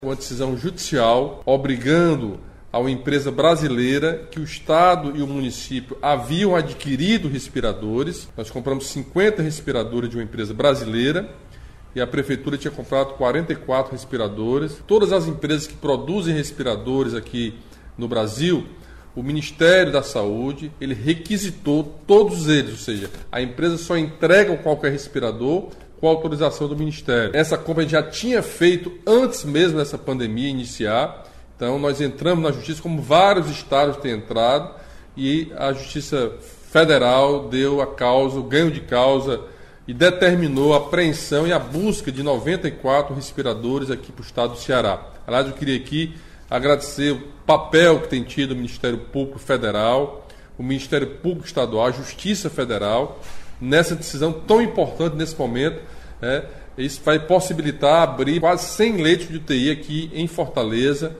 Uma decisão judicial obrigando a uma empresa brasileira que o Estado e o município haviam adquirido respiradores. Nós compramos 50 respiradores de uma empresa brasileira e a Prefeitura tinha comprado 44 respiradores. Todas as empresas que produzem respiradores aqui no Brasil, o Ministério da Saúde, ele requisitou todos eles, ou seja, a empresa só entrega qualquer respirador com autorização do Ministério. Essa compra a gente já tinha feito antes mesmo dessa pandemia iniciar, então nós entramos na Justiça, como vários estados têm entrado, e a Justiça Federal deu a causa, o ganho de causa, e determinou a apreensão e a busca de 94 respiradores aqui para o estado do Ceará. Aliás, eu queria aqui agradecer o papel que tem tido o Ministério Público Federal, o Ministério Público Estadual, a Justiça Federal, nessa decisão tão importante nesse momento. Isso vai possibilitar abrir quase 100 leitos de UTI aqui em Fortaleza.